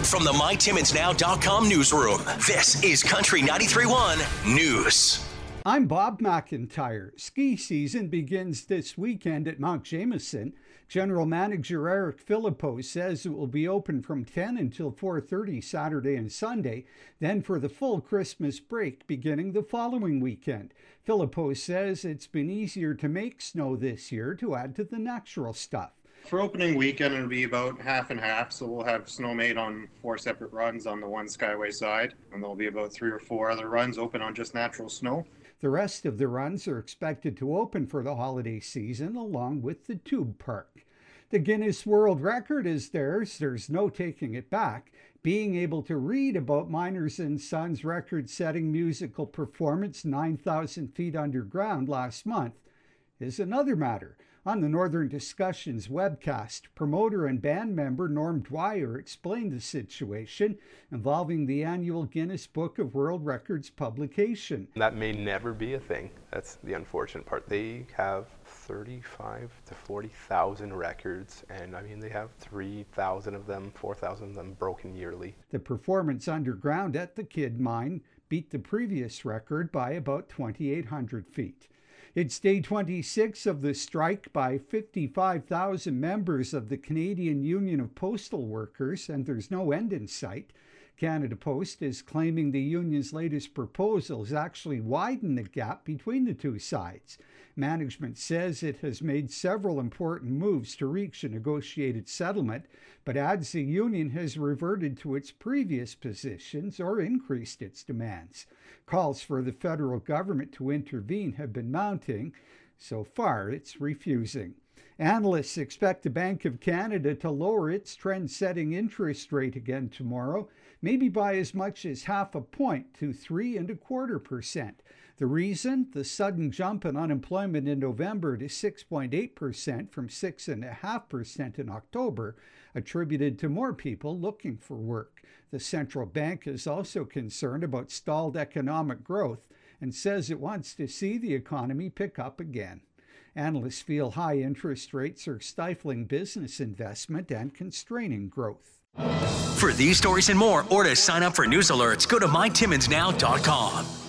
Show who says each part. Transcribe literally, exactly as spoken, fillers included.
Speaker 1: from the my timmins now dot com newsroom, this is Country ninety-three point one News.
Speaker 2: I'm Bob McIntyre. Ski season begins this weekend at Mount Jameson. General Manager Eric Philippou says it will be open from ten until four thirty Saturday and Sunday, then for the full Christmas break beginning the following weekend. Philippou says it's been easier to make snow this year to add to the natural stuff.
Speaker 3: For opening weekend, it'll be about half and half, so we'll have snow made on four separate runs on the one Skyway side, and there'll be about three or four other runs open on just natural snow.
Speaker 2: The rest of the runs are expected to open for the holiday season along with the Tube Park. The Guinness World Record is theirs. There's no taking it back. Being able to read about Miners and Sons' record-setting musical performance nine thousand feet underground last month is another matter. On the Northern Discussions webcast, promoter and band member Norm Dwyer explained the situation involving the annual Guinness Book of World Records publication.
Speaker 4: That may never be a thing. That's the unfortunate part. They have thirty-five to forty thousand records, and I mean, they have three thousand of them, four thousand of them broken yearly.
Speaker 2: The performance underground at the Kidd Mine beat the previous record by about twenty-eight hundred feet. It's day twenty-six of the strike by fifty-five thousand members of the Canadian Union of Postal Workers, and there's no end in sight. Canada Post is claiming the union's latest proposals actually widen the gap between the two sides. Management says it has made several important moves to reach a negotiated settlement, but adds the union has reverted to its previous positions or increased its demands. Calls for the federal government to intervene have been mounting. So far, it's refusing. Analysts expect the Bank of Canada to lower its trend-setting interest rate again tomorrow, maybe by as much as half a point to three and a quarter percent. The reason? The sudden jump in unemployment in November to six point eight percent from six point five percent in October, attributed to more people looking for work. The central bank is also concerned about stalled economic growth and says it wants to see the economy pick up again. Analysts feel high interest rates are stifling business investment and constraining growth.
Speaker 1: For these stories and more, or to sign up for news alerts, go to my timmins now dot com.